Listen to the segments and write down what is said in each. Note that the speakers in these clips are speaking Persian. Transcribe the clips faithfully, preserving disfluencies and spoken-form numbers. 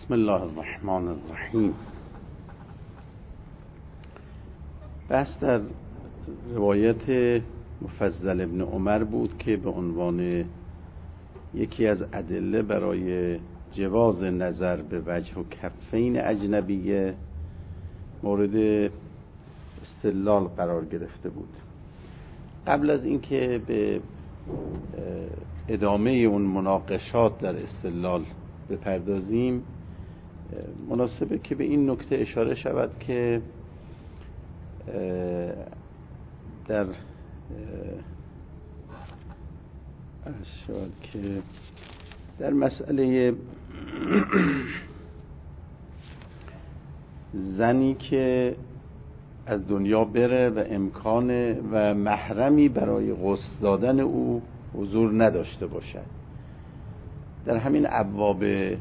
بسم الله الرحمن الرحیم. بحث در روایت مفضل ابن عمر بود که به عنوان یکی از ادله برای جواز نظر به وجه و کفین اجنبیه مورد استدلال قرار گرفته بود. قبل از اینکه به ادامه اون مناقشات در استدلال بپردازیم، مناسبه که به این نکته اشاره شود که در شاید که در مسئله زنی که از دنیا بره و امکان و محرمی برای غسل دادن او حضور نداشته باشد، در همین ابواب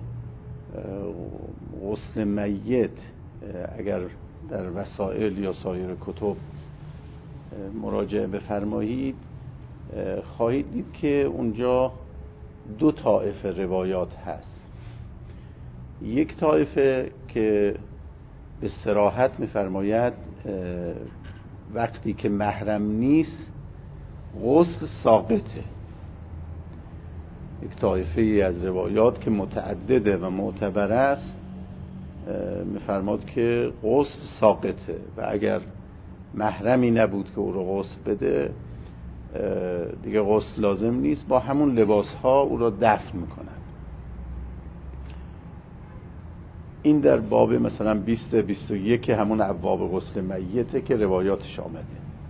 غسل میت اگر در وسائل یا سایر کتب مراجعه بفرمایید خواهید دید که اونجا دو طایفه روایات هست. یک طایفه که به صراحت می‌فرماید وقتی که محرم نیست غسل ساقطه. یک طایفه ای از روایات که متعدده و معتبر است می‌فرماد که غسل ساقطه و اگر محرمی نبود که او رو غسل بده دیگه غسل لازم نیست، با همون لباس ها او را دفن میکنن. این در باب مثلا بیست بیست و یک همون ابواب غسل میته که روایاتش آمده.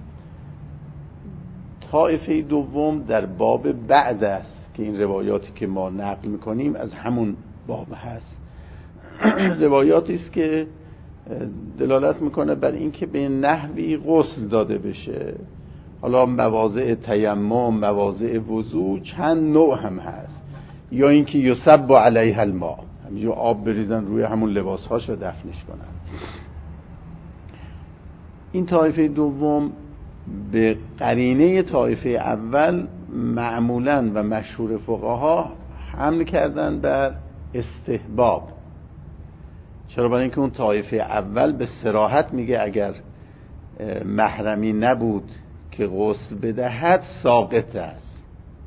طایفه دوم در باب بعد است که این روایاتی که ما نقل میکنیم از همون باب هست. روایاتی است که دلالت میکنه بر اینکه به نحوی غسل داده بشه. حالا مواضع تیمم، مواضع وضو چند نوع هم هست، یا اینکه یصب علیها الماء، همینجور آب بریزن روی همون لباسهاش و دفنش کنن. این طایفه دوم به قرینه طایفه اول معمولاً و مشهور فقها حمل کردن بر استحباب. چرا؟ برای اینکه اون طایفه اول به صراحت میگه اگر محرمی نبود که غسل بدهد ساقط است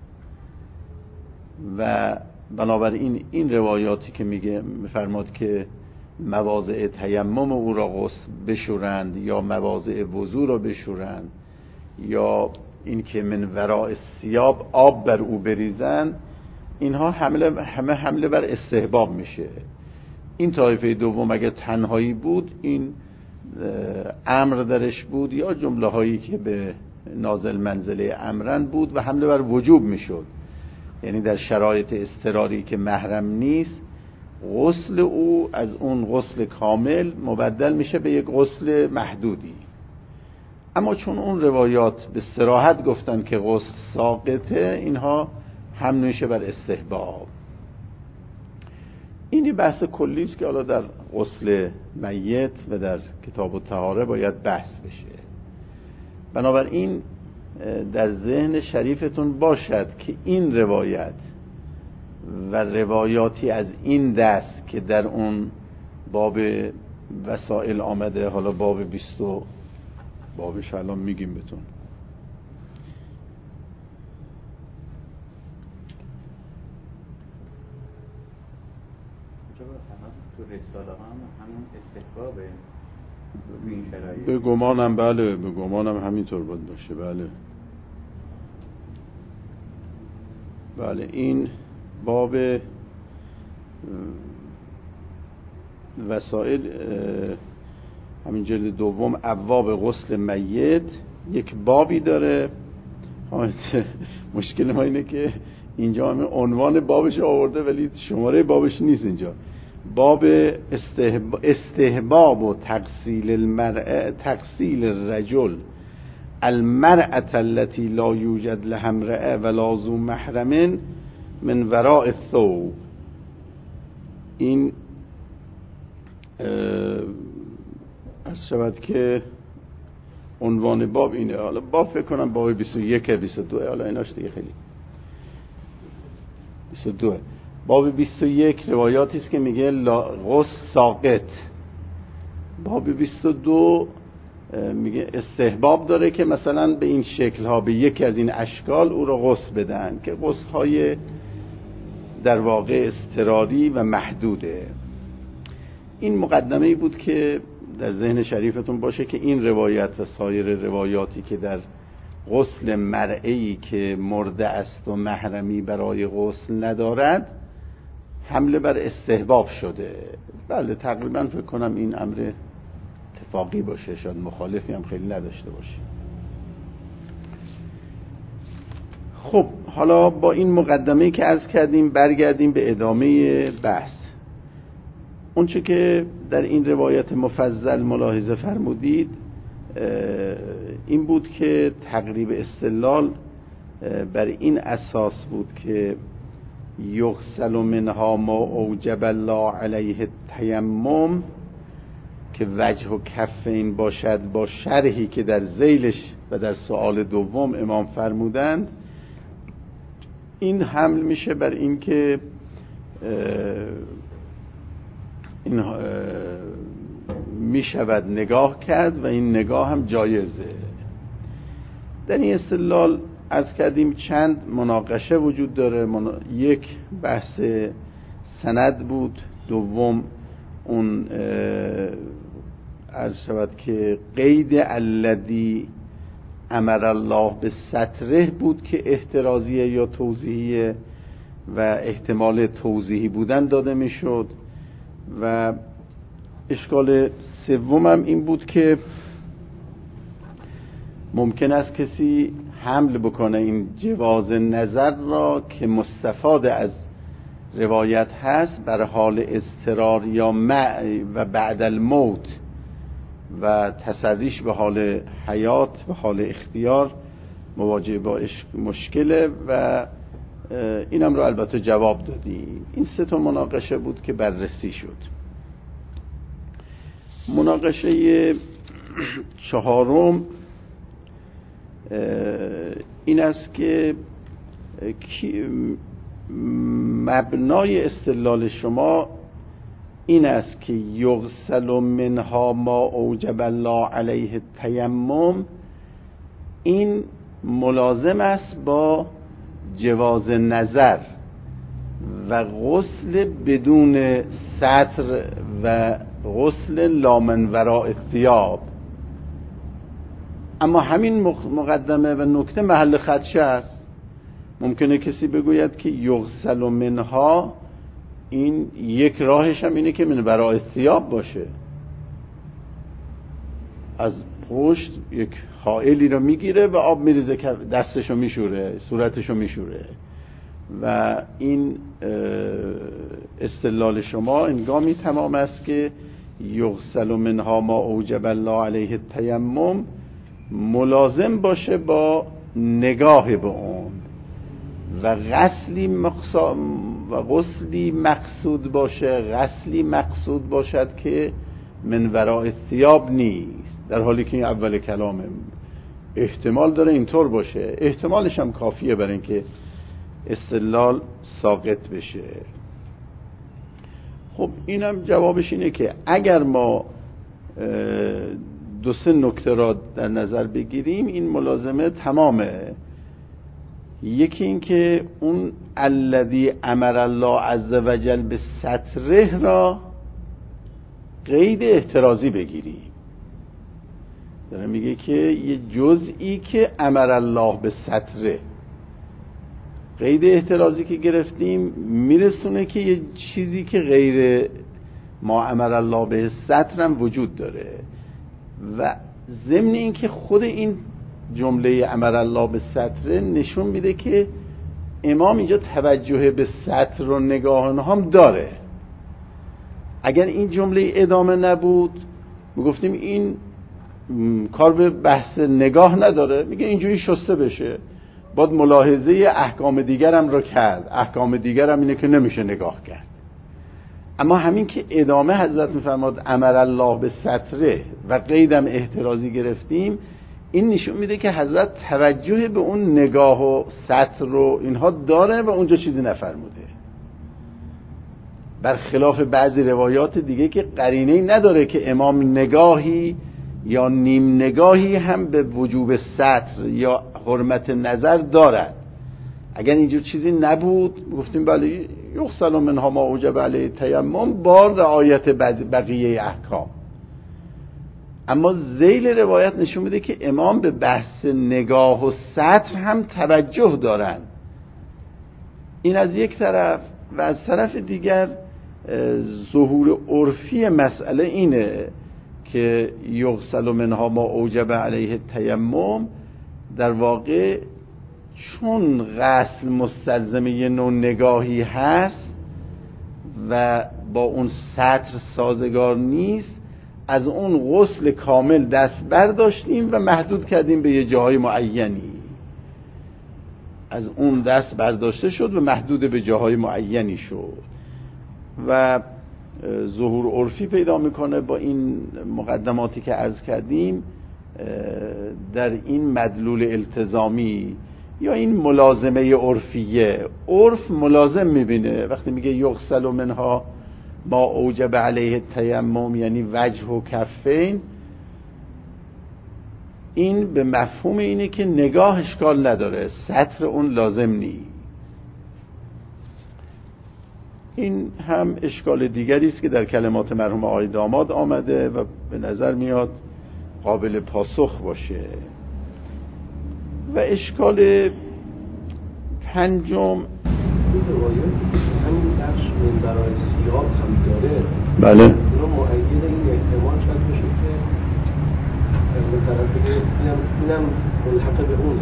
و بنابراین این روایاتی که میگه میفرماد که مواضع تیمم او را غسل بشورند یا مواضع وضو را بشورند یا این که من وراء الثیاب آب بر او بریزن، اینها حمله همه حمله بر استحباب میشه. این طایفه دوم اگر تنهایی بود این امر درش بود یا جمله هایی که به نازل منزله امرن بود و حمله بر وجوب میشد. یعنی در شرایط اضطراری که محرم نیست غسل او از اون غسل کامل مبدل میشه به یک غسل محدودی. اما چون اون روایات به صراحت گفتن که غسل ساقطه، اینها حمل میشه بر استحباب. این بحث کلی است که حالا در غسل میت و در کتاب الطهاره باید بحث بشه. بنابراین در ذهن شریفتون باشد که این روایت و روایاتی از این دست که در اون باب وسائل آمده، حالا باب بیست بابش الان میگیم بهتون، تو رساله هم همون استحبابه این شرایط. به گمانم بله، به گمانم همینطور باید باشه. بله بله این باب وسائل همین جلد دوم ابواب غسل میت یک بابی داره. مشکل ما اینه که اینجا همین عنوان بابش آورده ولی شماره بابش نیست. اینجا باب استحباب, استحباب و تغسیل المرأة تغسیل الرجل المرأة التي لا یوجد لها امرأة ولا ذو محرم من وراء الثوب. این از شود که عنوان باب اینه. حالا باب فکر کنم باب بیست و یک بیست و دو، حالا ایناش دیگه خیلی بیست و دو. باب بیست و یک روایاتی است که میگه غسل ساقط. باب بیست و دو میگه استحباب داره که مثلا به این شکل ها، به یکی از این اشکال او رو غسل بدن، که غسل های در واقع اضطراری و محدوده. این مقدمه‌ای بود که در ذهن شریفتون باشه که این روایت و سایر روایاتی که در غسل مرئی که مرده است و محرمی برای غسل ندارد حمله بر استحباب شده. بله تقریبا فکر کنم این امر اتفاقی باشه، شاید مخالفی هم خیلی نداشته باشه. خب حالا با این مقدمه‌ای که عرض کردیم برگردیم به ادامه بحث. اون چه که در این روایت مفضل ملاحظه فرمودید این بود که تقریب استدلال بر این اساس بود که یغسل منها ما اوجب الله علیه التیمم، که وجه و کف این باشد با شرحی که در ذیلش و در سوال دوم امام فرمودند. این حمل میشه بر این که این میشود نگاه کرد و این نگاه هم جایزه. در این استدلال عرض کردیم چند مناقشه وجود داره. منا... یک بحث سند بود، دوم اون عرض شود که قید الذی امر الله به ستره بود که احترازیه یا توضیحیه و احتمال توضیحی بودن داده میشد. و اشکال سومم این بود که ممکن است کسی حمل بکنه این جواز نظر را که مستفاد از روایت هست بر حال اضطرار یا مع و بعد الموت و تسریش به حال حیات و حال اختیار مواجه با مشکله و اینم رو البته جواب دادیم. این سه تا مناقشه بود که بررسی شد. مناقشه چهارم این است که مبنای استدلال شما این است که یغسل منها ما اوجب الله علیه التیمم، این ملازم است با جواز نظر و غسل بدون ستر و غسل لا من وراء الثیاب. اما همین مقدمه و نکته محل خدشه است. ممکنه کسی بگوید که یغسل منها، این یک راهش هم اینه که من وراء الثیاب باشه، از پشت یک حائلی رو میگیره و آب میریزه، دستشو میشوره، صورتشو میشوره. و این استدلال شما انگامی تمام است که یغسل منها ما اوجب الله علیه التیمم ملازم باشه با نگاه به اون و غسلی مقصود و غسلی مقصود باشه، غسلی مقصود باشد که من وراء الثیاب نیست، در حالی که این اول کلامه احتمال داره اینطور باشه. احتمالش هم کافیه برای اینکه استدلال ساقط بشه. خب اینم جوابش اینه که اگر ما دو سه نکته را در نظر بگیریم این ملازمه تمامه. یکی این که اون الذی امر الله عز وجل به ستره را قید احترازی بگیریم. داره میگه که یه جزئی که امر الله به ستره، قید احترازی که گرفتیم میرسونه که یه چیزی که غیر ما امر الله به ستر هم وجود داره. و ضمن این که خود این جمله امر الله به ستر نشون میده که امام اینجا توجه به ستر و نگاه هم داره. اگر این جمله ادامه نبود میگفتیم این کار به بحث نگاه نداره، میگه اینجوری شسته بشه. باید ملاحظه احکام دیگرم رو کرد. احکام دیگرم اینه که نمیشه نگاه کرد. اما همین که ادامه حضرت میفرماد امر الله به ستره و قیدم احترازی گرفتیم، این نشون میده که حضرت توجه به اون نگاه و ستر رو اینها داره و اونجا چیزی نفرموده. برخلاف بعضی روایات دیگه که قرینه‌ای نداره که امام نگاهی یا نیم نگاهی هم به وجوب سطر یا حرمت نظر دارد. اگر اینجور چیزی نبود گفتیم بله یغسل منها ما اوجب علیه تیمم با رعایت بقیه احکام. اما ذیل روایت نشون میده که امام به بحث نگاه و سطر هم توجه دارن. این از یک طرف، و از طرف دیگر ظهور عرفی مسئله اینه که یغسل منها ما اوجب علیه تیمم در واقع چون غسل مستلزم یه نوع نگاهی هست و با اون سطر سازگار نیست، از اون غسل کامل دست برداشتیم و محدود کردیم به یه جاهای معینی. از اون دست برداشته شد و محدود به جاهای معینی شد و ظهور عرفی پیدا میکنه با این مقدماتی که عرض کردیم در این مدلول التزامی یا این ملازمه عرفیه. عرف ملازم میبینه وقتی میگه یغسل منها ما اوجب علیه تیمم، یعنی وجه و کفین. این به مفهوم اینه که نگاه اشکال نداره، سطر اون لازم نیست. این هم اشکال دیگری است که در کلمات مرحوم آقای داماد آمده و به نظر میاد قابل پاسخ باشه. و اشکال پنجم همین بخش من برای سیاب هم داره. بله اونا مؤید این احتمال شاید بشه که به طرف دیگه اینم اینم ملحق به اون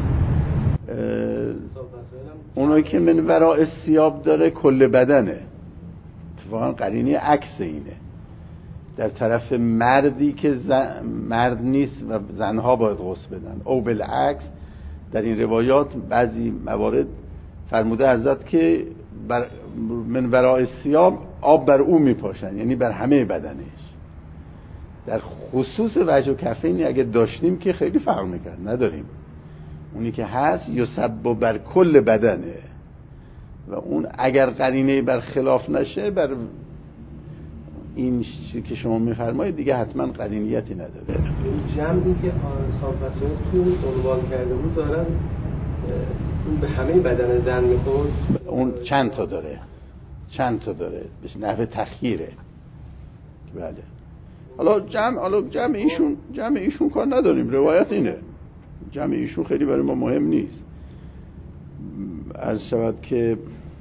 اونایی که من ورای سیاب داره کل بدنه. اتفاقا قرینه عکس اینه، در طرف مردی که زن... مرد نیست و زنها باید غسل بدن. او بالعکس در این روایات بعضی موارد فرموده حضرت که بر من ورای سیاب آب بر او میپاشن، یعنی بر همه بدنش. در خصوص وجه و کفین اگه داشتیم که خیلی فرق میکرد، نداریم. اونی که هست یصب بر کل بدنه و اون اگر قرینه بر خلاف نشه بر این چیزی که شما میفرمایید دیگه حتما قرینیتی نداره. جمعی که سانفاسیون تو عنوان کرده بود دارن اون به همه بدن زن میخورد. اون چند تا داره چند تا داره بهش نحوه تخییره. بله حالا جمع حالا جمع ایشون جمع ایشون کار نداریم، روایت اینه. جمع ایشون خیلی برای ما مهم نیست. عرض شود که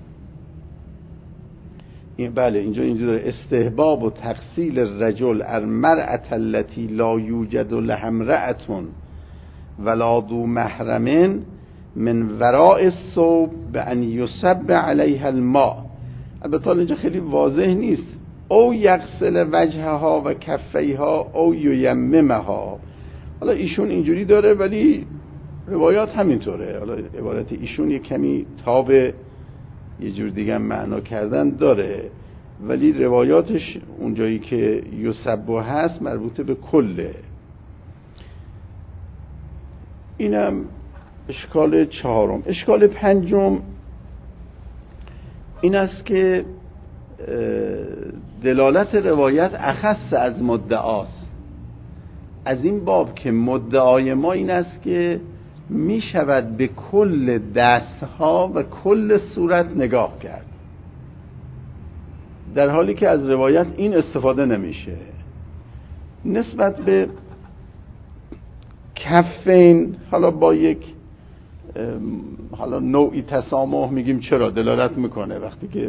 این بله اینجا اینجا داره استحباب و تغسیل الرجل المرأة التي لا یوجد لها امرأة ولا ذو محرم من وراء الثوب بأن یصب علیها الماء. البته اینجا خیلی واضح نیست. او یغسل وجهها و کفیها او ییممها. حالا ایشون اینجوری داره ولی روایات همینطوره. حالا عبارت ایشون یه کمی تاب یه جور دیگه معنا کردن داره، ولی روایاتش اونجایی که یصب هست مربوط به کله. اینم اشکال چهارم. اشکال پنجم این است که دلالت روایت اخص از مدعاست، از این باب که مدعای ما این است که می شود به کل دستها و کل صورت نگاه کرد، در حالی که از روایت این استفاده نمیشه. نسبت به کفین حالا با یک حالا نوعی تسامح میگیم چرا دلالت میکنه. وقتی که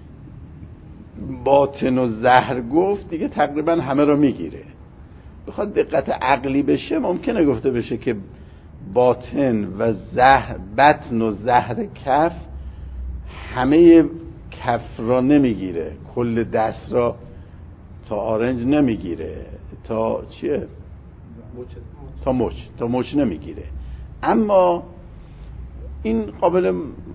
باطن و زهر گفت دیگه تقریبا همه رو میگیره. بخواد دقت عقلی بشه ممکنه گفته بشه که باطن و زهر بطن و زهر کف همه کف را نمیگیره، کل دست را تا آرنج نمیگیره، تا چیه؟ تا مچ تا مچ نمیگیره. اما این قابل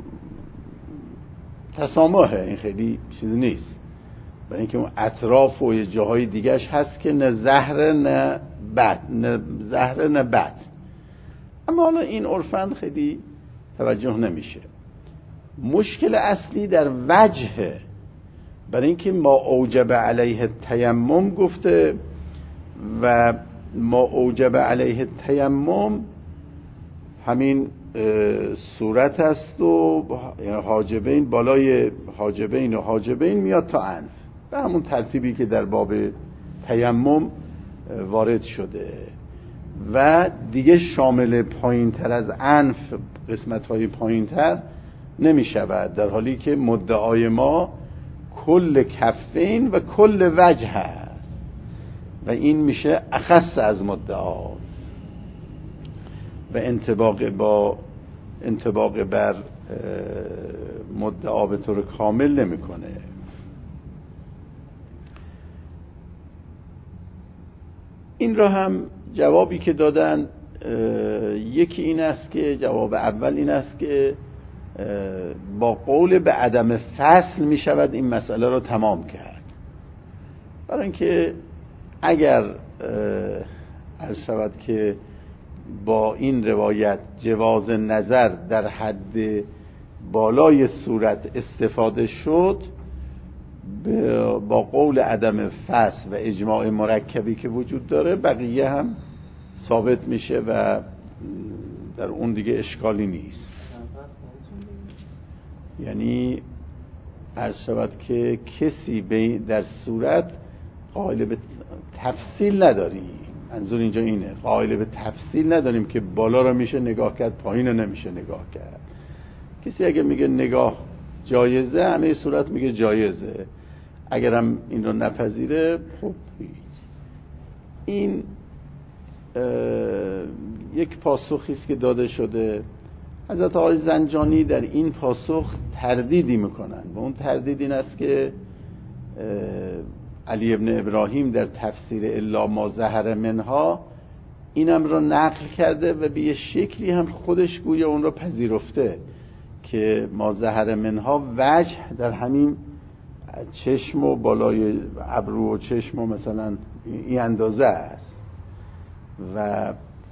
تسامحه، این خیلی چیز نیست، برای اینکه اون اطراف و یه جاهای دیگهش هست که نه زهر نه بد، نه زهر نه بد. اما حالا این عرفاً خیلی توجه نمیشه. مشکل اصلی در وجه، برای اینکه ما اوجب علیه تیمم گفته و ما اوجب علیه تیمم همین صورت است و حاجبین، بالای حاجبین و حاجبین میاد تا انف، به همون ترتیبی که در باب تیمم وارد شده و دیگه شامل پایین تر از انف، قسمت های پایین تر نمی شود، در حالی که مدعای ما کل کفین و کل وجه هست و این میشه اخص از مدعا و انطباق با انطباق بر مدعا به طور کامل نمیکنه. این را هم جوابی که دادن یکی این است که جواب اول این است که با قول به عدم فصل می شود این مسئله را تمام کرد، برای اینکه اگر عرض شود که با این روایت جواز نظر در حد بالای صورت استفاده شد، با قول عدم فصل و اجماع مرکبی که وجود داره بقیه هم ثابت میشه و در اون دیگه اشکالی نیست. یعنی عرض شود که کسی در صورت قائل به تفصیل نداریم، منظور اینجا اینه، قائل به تفصیل نداریم که بالا رو میشه نگاه کرد پایین رو نمیشه نگاه کرد. کسی اگه میگه نگاه جایزه، همه صورت میگه جایزه، اگرم این رو نپذیره خب هیچ. این یک پاسخی است که داده شده. حضرت آقای زنجانی در این پاسخ تردیدی میکنن و اون تردید این است که علی ابن ابراهیم در تفسیر الا ما ظهر منها اینم را نقل کرده و به یه شکلی هم خودش گویا اون را پذیرفته که ما ظهر منها وجه در همین چشم و بالای ابرو و چشم و مثلا این اندازه است و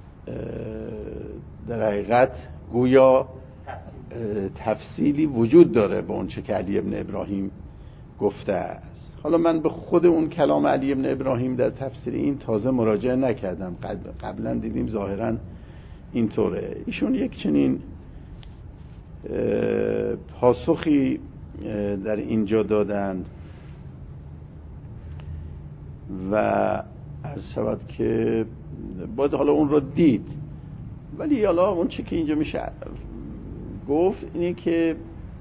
در حقیقت گویا تفصیلی وجود داره به اون چه که علی ابن ابراهیم گفته است. حالا من به خود اون کلام علی ابن ابراهیم در تفسیر این تازه مراجعه نکردم، قبلا دیدیم ظاهرا اینطوره. ایشون یک چنین پاسخی در اینجا دادن و عرض شود که باید حالا اون رو دید، ولی حالا اون چی که اینجا میشه گفت اینه که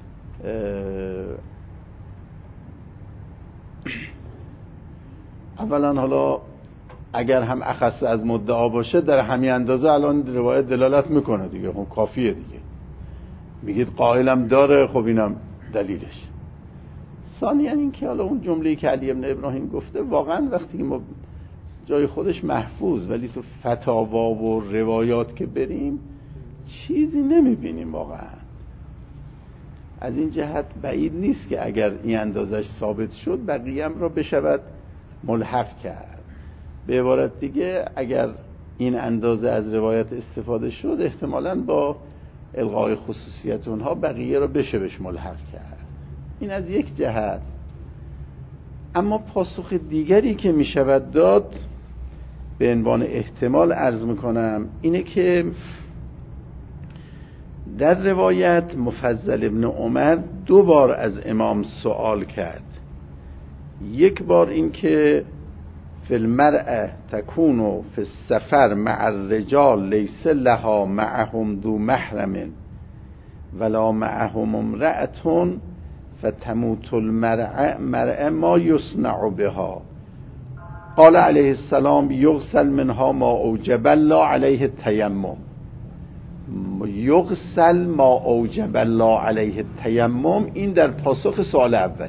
اولا حالا اگر هم اخص از مدعا باشه در همین اندازه الان روایت دلالت میکنه دیگه، خب کافیه دیگه، میگید قائلم داره، خب اینم دلیلش. ثانیاً این که حالا اون جمله‌ای که علی ابن ابراهیم گفته واقعا وقتی که ما جای خودش محفوظ، ولی تو فتاوا و روایات که بریم چیزی نمیبینیم واقعا. از این جهت بعید نیست که اگر این اندازش ثابت شد بقیه هم را بشود ملحق کرد. به عبارت دیگه اگر این اندازه از روایت استفاده شد احتمالاً با الغای خصوصیت اونها بقیه را بشه بهش ملحق کرد. این از یک جهت. اما پاسخ دیگری که می شود داد به عنوان احتمال عرض میکنم اینه که در روایت مفضل ابن عمر دو بار از امام سوال کرد. یک بار این که فی المرأة تکون فی السفر مع الرجال لیس لها معهم ذو محرم ولا معهم امرأة فتموت المرأة مرأة ما یصنع بها. قال علیه السلام یغسل منها ما اوجب الله علیه التیمم. یغسل ما اوجب الله علیه التیمم این در پاسخ سوال اوله،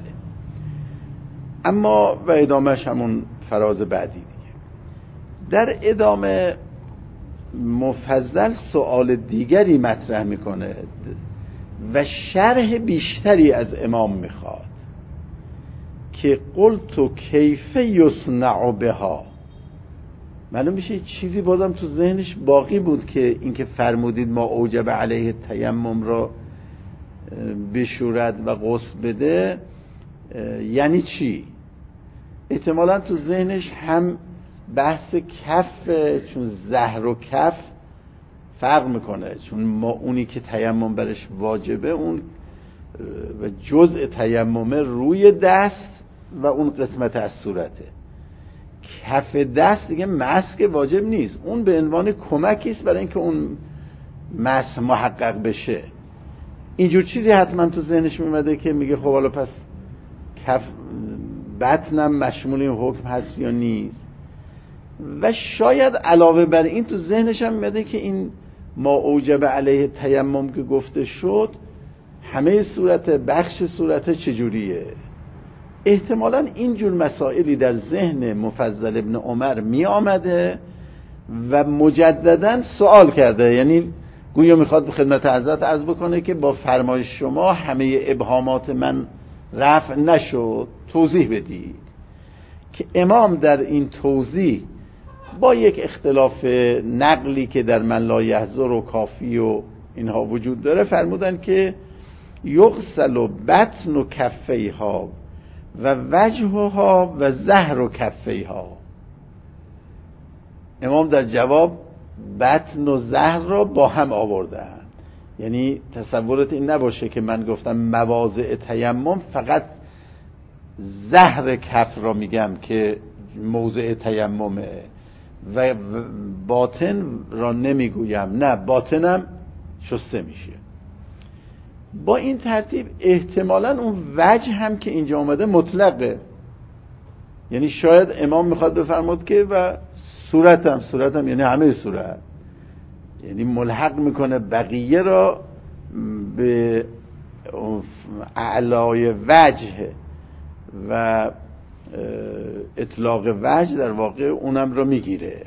اما و ادامهش همون فراز بعدی دیگه. در ادامه مفضل سوال دیگری مطرح میکنه و شرح بیشتری از امام میخواد که قلت کیف یصنع بها. معلوم میشه چیزی بازم تو ذهنش باقی بود که اینکه فرمودید ما اوجب علیه تیمم را بشورد و غسل بده، یعنی چی؟ احتمالا تو ذهنش هم بحث کف، چون زهر و کف فرق میکنه، چون ما اونی که تیمم برش واجبه اون و جزء تیممه روی دست و اون قسمت از صورته. کف دست دیگه مسح واجب نیست، اون به عنوان کمکی است برای اینکه اون مسح محقق بشه. اینجور چیزی حتما تو ذهنش میمده که میگه خب حالا پس کف بطنم مشمول این حکم هست یا نیست. و شاید علاوه بر این تو ذهنش هم میمده که این ما اوجب علیه تیمم که گفته شد همه صورت، بخش صورت چجوریه. احتمالاً اینجور مسائلی در ذهن مفضل ابن عمر می آمده و مجدداً سوال کرده، یعنی گویا میخواد به خدمت حضرت عرض بکنه که با فرمایش شما همه ابهامات من رفع نشد، توضیح بدید. که امام در این توضیح با یک اختلاف نقلی که در من لا یحضر و کافی و اینها وجود داره فرمودن که یغسل و بطن و کفیها و وجهها و زهر و کفیها. امام در جواب بطن و زهر را با هم آوردن. یعنی تصورت این نباشه که من گفتم مواضع تیمم فقط زهر کف را میگم که موضع تیممه و باطن را نمیگویم، نه باطنم شسته میشه. با این ترتیب احتمالاً اون وجه هم که اینجا آمده مطلقه، یعنی شاید امام میخواد بفرماد که و صورتم صورتم یعنی همه صورت، یعنی ملحق میکنه بقیه را به اعلای وجه و اطلاق وجه در واقع اونم را میگیره.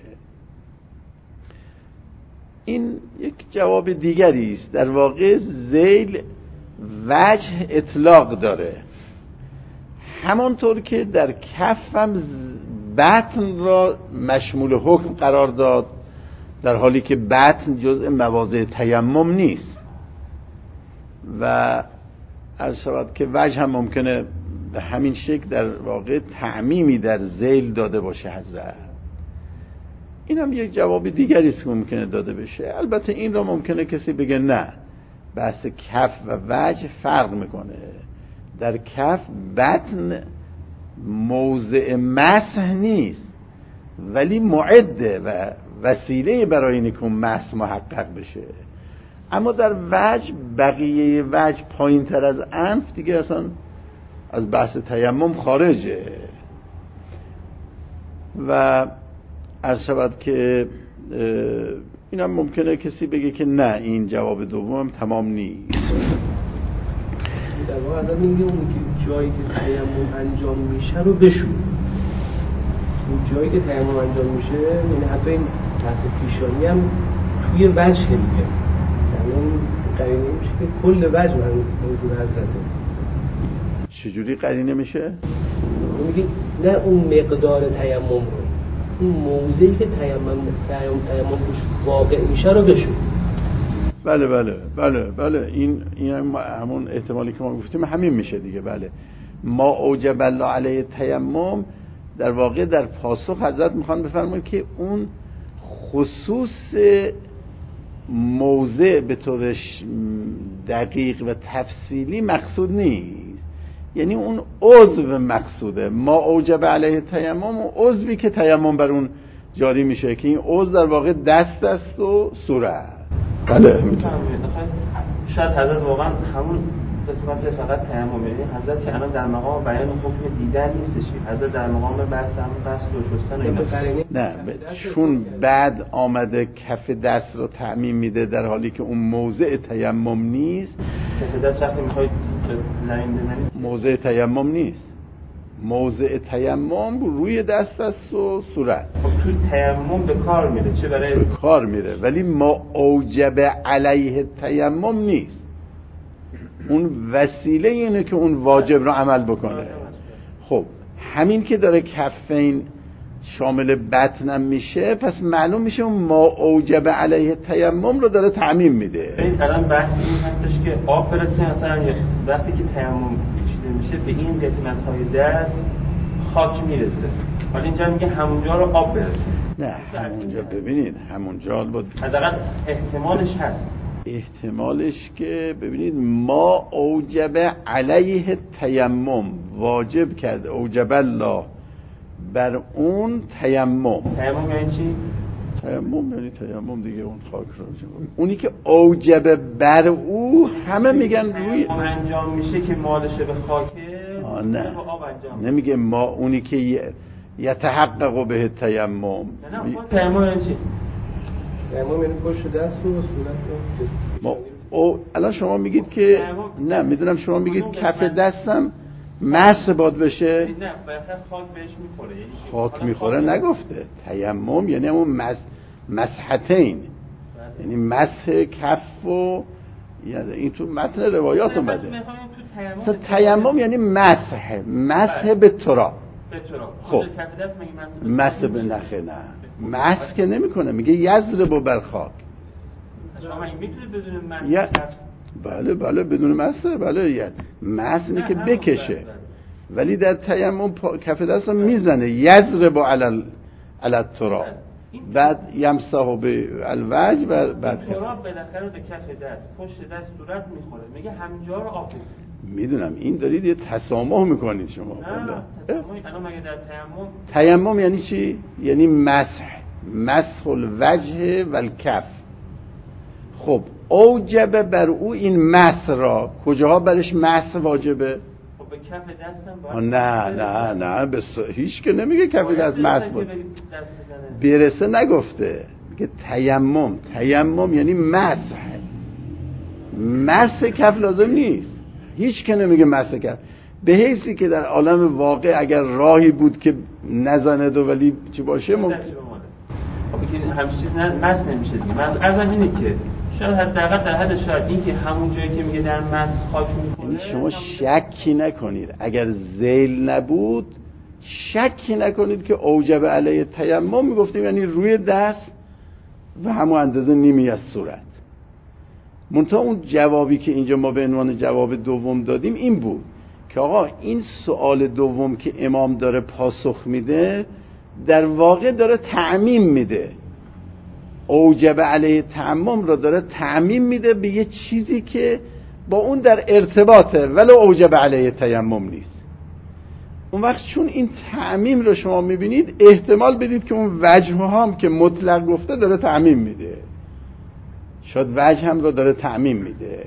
این یک جواب دیگری است. در واقع ذیل وجه اطلاق داره، همانطور که در کف هم بطن را مشمول حکم قرار داد، در حالی که بطن جزء مواضع تیمم نیست. و عرض شود که وجه هم ممکنه به همین شکل در واقع تعمیمی در ذیل داده باشه حضرت. این هم یک جواب دیگری است که ممکنه داده بشه. البته این را ممکنه کسی بگه نه، بحث کف و وجه فرق میکنه. در کف بطن موضع مسح نیست ولی معده و وسیله برای اینکه اون مسح محقق بشه. اما در وجه بقیه وجه پایین تر از انف دیگه اصلا از بحث تیمم خارجه. و عرض شود که اینم ممکنه کسی بگه که نه، این جواب دوم تمام نیست. در واقع الان میگه اون که جایی که تیمم انجام میشه رو بشو، اون جایی که تیمم انجام میشه یعنی حتی این تحت پیشانی هم توی وجه دیگه، یعنی اون قرینه میشه که کل وجه من موجود حضرته. چجوری قرینه میشه؟ میگه نه اون مقدار تیمم رو، اون موضعی که تیمم تیمم تیمم روش واقع میشه رو بشو. بله بله بله بله این این همون احتمالی که ما گفتیم همین میشه دیگه. بله ما اوجب الله علیه تیمم در واقع در پاسخ حضرت میخوان بفرمایند که اون خصوص موضع به طور دقیق و تفصیلی مقصود نیست، یعنی اون عضو مقصوده. ما اوجب علیه تیمم و عضوی که تیمم بر اون جاری میشه که این عضو در واقع دست است و صورت. بله میتونم شاید حضرت واقعا همون قسمت فقط تیمم، یعنی حضرت که الان در مقام بیان حکم دیگر نیستش، حضرت در مقام بحث همون قصد و شستن و نه چون بعد آمده کف دست رو تعمیم میده در حالی که اون موضع تیمم نیست. کف دست وقتی میخواید لعین بزنید موضع تیمم نیست، موضع تیمم روی دست است و صورت. خب توی تیمم به کار میره، چه برای به کار میره، ولی ما اوجب علیه تیمم نیست. اون وسیله اینه که اون واجب رو عمل بکنه. خب همین که داره کفین شامل بطنم میشه، پس معلوم میشه اون ما اوجب علیه تیمم رو داره تعمیم میده. این الان بحث این هستش که آب برسه مثلا وقتی که تیمم رسیده میشه به این قسمت های دست خاک میرسه. حالا اینجا میگه همونجا رو آب برسه. نه همونجا ببینید همونجا بود حداقل احتمالش هست. احتمالش که ببینید ما اوجب علیه تیمم واجب کرد اوجب الله بر اون تیمم. تیمم یعنی چی؟ تیمم یعنی تیمم دیگه اون خاک رو اونی که اوجب بر او همه میگن روی انجام میشه که مالشه به خاکه. آه نه نمیگه ما اونی که یتحقق به تیمم. نه تیمم یعنی چی؟ تیمم یعنی پشت دست و صورت ما او الان شما میگید که نه میدونم شما میگید کف دستم مس باد بشه. نه بالاخره خاک بهش میخوره. خاک میخوره نگفته. تیمم یعنی همون مس مسحتین یعنی مسح کف و یعنی این تو متن روایات اومده. مثلا تیمم یعنی مسح مسح به تراب. به تراب. خب کف دست میگه مسح مسح به نخه نه مسح که نمیکنه میگه یضرب بر خاک. شما این میتونه بدون مسح یا... بله بله بدون مسح بله یعنی مسح اینه که بکشه ولی در تیمم پا... کف دست میزنه یضرب علی علی التراب بعد یمسح به الوجه و بعد تراب بالاخره به کف دست پشت دست صورت میخوره میگه همینجا رو آب. میدونم این دارید یه تسامح میکنید شما. نه تسامح الان مگه در تیمم تیمم یعنی چی؟ یعنی مسح مسح الوجه و الکف. خب اوجب بر او این مسح را کجاها برش مسح واجبه؟ خب به کف دستم نه نه نه به هیچ که نمیگه کف دست مسح باشه برسه نگفته میگه تیمم. تیمم یعنی مسح مسح کف لازم نیست. هیچ که نمیگه مسح کف به حیثی که در عالم واقع اگر راهی بود که نزنه دو ولی چی باشه ممکن. خب که همین چیز نه مسح نمیشه دیگه. مسح ازم اینه که شاید حداقل در حد شاید این که همون جایی که میگه در مسح خاک میکنه. یعنی شما شکی نکنید اگر ذیل نبود شکی نکنید که اوجب علیه تیمم میگفتیم یعنی روی دست و همون اندازه نیمی از صورت. منتها اون جوابی که اینجا ما به عنوان جواب دوم دادیم این بود که آقا این سوال دوم که امام داره پاسخ میده در واقع داره تعمیم میده. اوجب علیه تیمم را داره تعمیم میده به یه چیزی که با اون در ارتباطه ولی اوجب علیه تیمم نیست. اون وقت چون این تعمیم رو شما میبینید احتمال بدید که اون وجه هم که مطلق گفته داره تعمیم میده. شاید وجه هم رو داره تعمیم میده.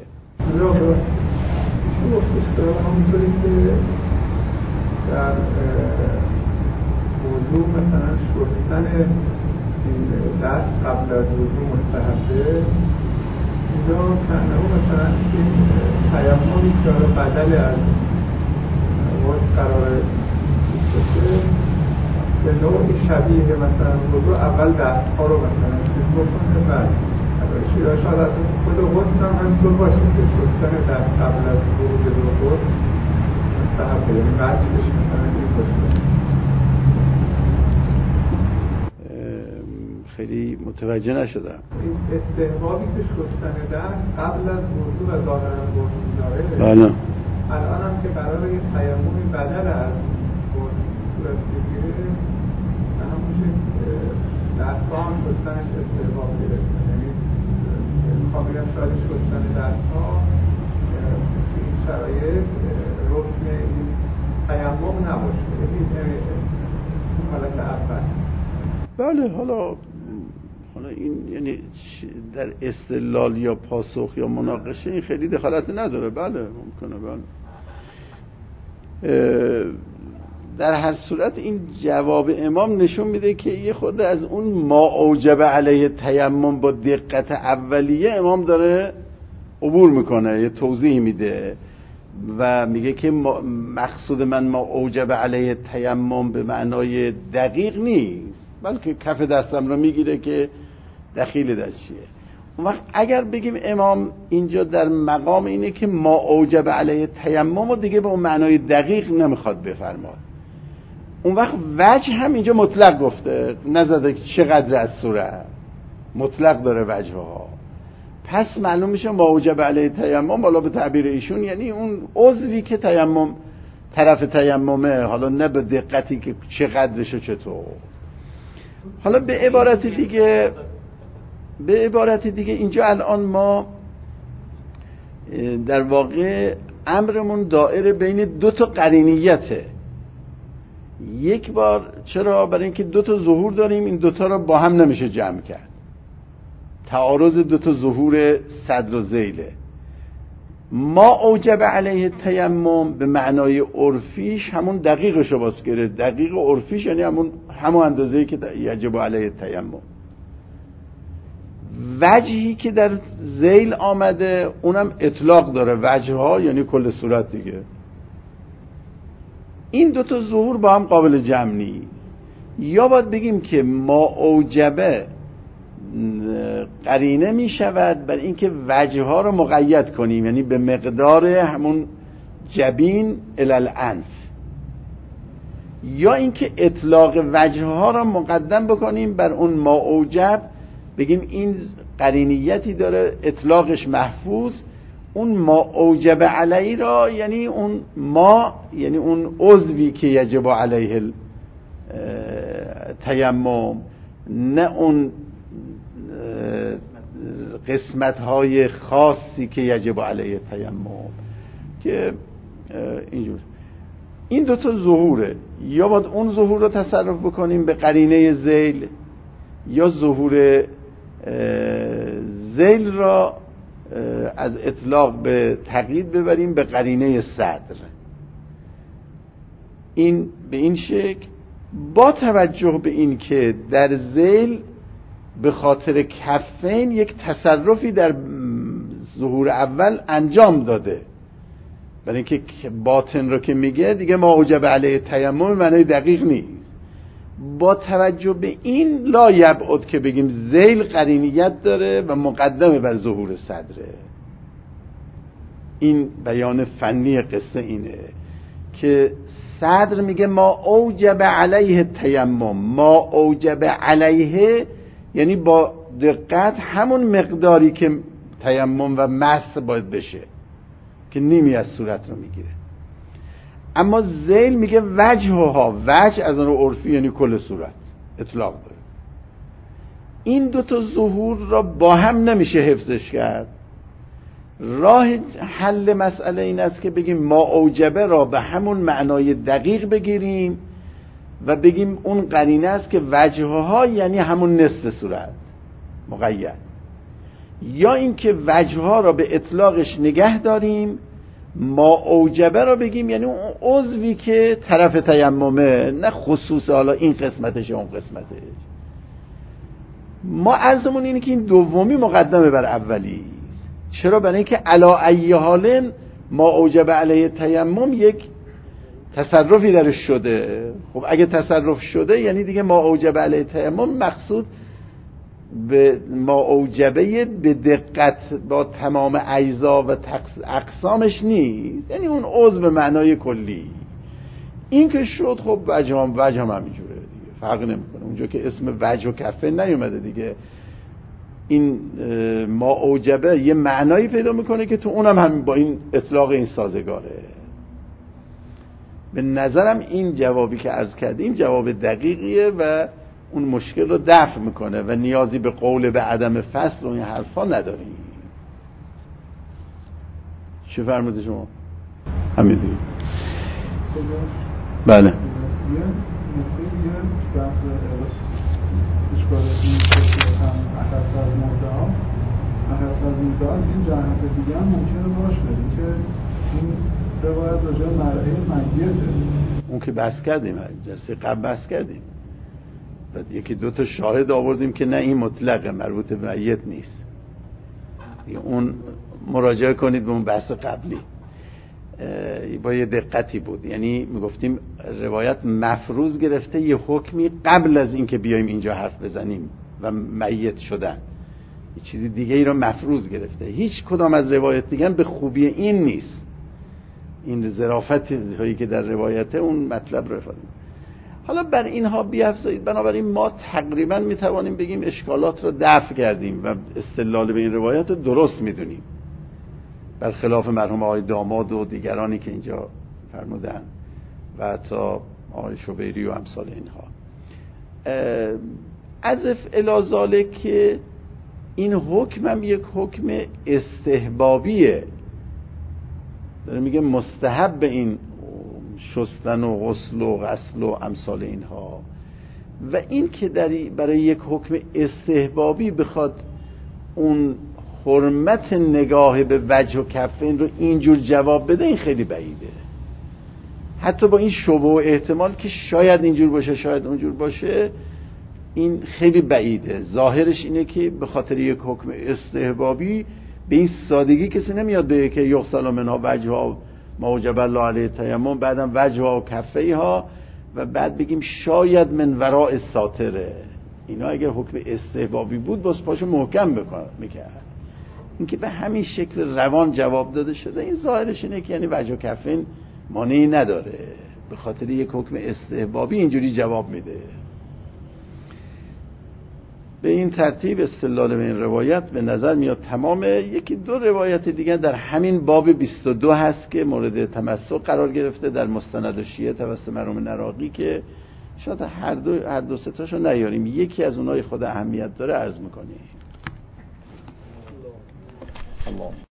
همونطوری که در موضوع مثلا شستن دست قبل از وضو مستحبه اینجا کنه مثلا این تیممی که بدل از وضو قرار بشه به نوعی شبیه مثلا وضو اول دستها رو مثلا چیز بکنه بعد شاید از خود وضو هم همینطور باشه که شستن دست قبل از ورود به وضو مستحبه یعنی بچهش مثلا این باشه. خیلی متوجه نشدم. این استحبابی که شستن دست قبل از وضو و ظاهرا وضو داره بله الان هم که قراره یه تیممی بدل از وضو صورت بگیره و همون دست‌ها هم شستنش استحباب گرفته یعنی کاملا شاید شستن دست‌ها تو این شرایط رکن این تیمم نباشه یعنی حالت اول. بله حالا حالا این یعنی در استدلال یا پاسخ یا مناقشه این خیلی دخالت نداره. بله ممکنه. بله در هر صورت این جواب امام نشون میده که یه خورده از اون ما اوجب علیه تیمم با دقت اولیه امام داره عبور میکنه یه توضیح میده و میگه که مقصود من ما اوجب علیه تیمم به معنای دقیق نیست بلکه کف دستم رو میگیره که دخیل دست چیه. اون وقت اگر بگیم امام اینجا در مقام اینه که ما اوجب علیه تیمم و دیگه به اون معنای دقیق نمیخواد بفرماد اون وقت وجه هم اینجا مطلق گفته نزده چقدر از صورت مطلق داره وجه ها پس معلوم میشه ما اوجب علیه تیمم بالا به تعبیر ایشون یعنی اون عضوی که تیمم طرف تیممه، حالا نه به دقتی که چقدرش و چطور. حالا به عبارت دیگه به عبارت دیگه اینجا الان ما در واقع امرمون دائره بین دو تا قرینیته. یک بار چرا؟ برای اینکه دو تا ظهور داریم، این دو تا رو با هم نمیشه جمع کرد. تعارض دو تا ظهور صدر و ذیله. ما اوجب علیه تیمم به معنای عرفیش همون دقیقش رو باز گرفت. دقیق عرفیش یعنی همون همون اندازه‌ای که یجب علیه تیمم. وجهی که در ذیل آمده اونم اطلاق داره، وجهها یعنی کل صورت دیگه. این دو تا ظهور با هم قابل جمع نیست. یا باید بگیم که ما اوجبه قرینه می شود برای اینکه وجهها رو مقید کنیم، یعنی به مقدار همون جبین الالانف، یا اینکه اطلاق وجهها رو مقدم بکنیم بر اون ما اوجب، بگیم این قرینیتی داره اطلاقش محفوظ، اون ما اوجب علیه را یعنی اون ما یعنی اون عضوی که یجب علیه تیمم، نه اون قسمت های خاصی که یجب علیه تیمم که اینجور. این دوتا ظهوره، یا باید اون ظهور رو تصرف بکنیم به قرینه ذیل، یا ظهور ذیل را از اطلاق به تقیید ببریم به قرینه صدر. این به این شکل، با توجه به این که در ذیل به خاطر کفین یک تصرفی در ظهور اول انجام داده، برای اینکه باطن رو که میگه دیگه ما اوجب علیه تیمم معنی دقیق نیست. با توجه به این لا یبعد که بگیم ذیل قرینیت داره و مقدمه بر ظهور صدره. این بیان فنی قصه اینه که صدر میگه ما اوجب علیه تیمم، ما اوجب علیه یعنی با دقت همون مقداری که تیمم و مس باید بشه که نیمی از صورت رو میگیره. اما ذیل میگه وجهها، وجه از اون عرفی یعنی کل صورت اطلاق داره. این دو تا ظهور را با هم نمیشه حفظش کرد. راه حل مسئله این است که بگیم ما اوجبه را به همون معنای دقیق بگیریم و بگیم اون قرینه است که وجهها یعنی همون نصف صورت مقید، یا اینکه وجهها را به اطلاقش نگه داریم، ما اوجبه را بگیم یعنی اون عضوی که طرف تیممه، نه خصوص حالا این قسمتش یا اون قسمتش. ما عرضمون اینه که این دومی مقدمه بر اولی. چرا؟ برای اینکه علا ای حال ما اوجب علیه تیمم یک تصرفی درش شده. خب اگه تصرف شده یعنی دیگه ما اوجب علیه تیمم مقصود به ما اوجبه به دقت با تمام اجزا و اقسامش نیست، یعنی اون عضو به معنای کلی. این که شد خب وجه هم وجه هم همینجوره دیگه، فرق نمیکنه. اونجا که اسم وجه و کفه نیومده دیگه، این ما اوجبه یه معنایی پیدا میکنه که تو اونم هم با این اطلاق این سازگاره. به نظرم این جوابی که عرض کردیم جواب دقیقیه و اون مشکل رو دفع میکنه و نیازی به قول به عدم فصل و این حرفا نداریم. چه فرموده شما؟ همین دیگه. بله. یه نکته دیگه بحث اشکالاتی که هم اخص از مورده هاست، اخص از مورده هاست این جهت دیگه هم ممکنه باشه که این روایت راجع به مرعه مگیته، اون که بحث کردیم، جلسه قبل بحث کردیم، بعد یکی دو تا شاهد آوردیم که نه این مطلقه، مربوط به میت نیست. اون مراجعه کنید به اون بحث قبلی، با یه دقتی بود. یعنی میگفتیم روایت مفروض گرفته یه حکمی قبل از اینکه بیایم اینجا حرف بزنیم و میت شدن، یه چیزی دیگه ای رو مفروض گرفته. هیچ کدام از روایت دیگه به خوبی این نیست. این ظرافت هایی که در روایته اون مطلب رو افاده. حالا بر اینها بیافزایید، بنابراین ما تقریبا میتوانیم بگیم اشکالات رو دفع کردیم و استدلال به این روایت رو درست میدونیم، برخلاف مرحوم آقای داماد و دیگرانی که اینجا فرمودن. و حتی آقای شبیری و امثال اینها. عزف الی ذالک که این حکم هم یک حکم استحبابیه، داره میگه مستحب این شستن و غسل و غسل و امثال اینها، و این که در برای یک حکم استحبابی بخواد اون حرمت نگاه به وجه و کفین رو اینجور جواب بده، این خیلی بعیده. حتی با این شبه و احتمال که شاید اینجور باشه شاید اونجور باشه، این خیلی بعیده. ظاهرش اینه که به خاطر یک حکم استحبابی به این سادگی کسی نمیاد بگه که یغسل منها وجهها ما وجب الله علیه تیمم، بعدم وجهها و کفیها، و بعد بگیم شاید من وراء ساتره. اینا اگر حکم استحبابی بود باز پاشو محکم بکنه میکرد. این که به همین شکل روان جواب داده شده، این ظاهرش اینه که یعنی وجه و کفین مانعی نداره، به خاطر یک حکم استحبابی اینجوری جواب میده. به این ترتیب استدلال به این روایت به نظر میاد تمامه. یکی دو روایت دیگه در همین باب بیست و دو هست که مورد تمسک قرار گرفته در مستند شیعه توسط مرحوم نراقی که شاید هر دو هر دو سه تاشو نیاریم، یکی از اونای خود اهمیت داره عرض میکنیم. الله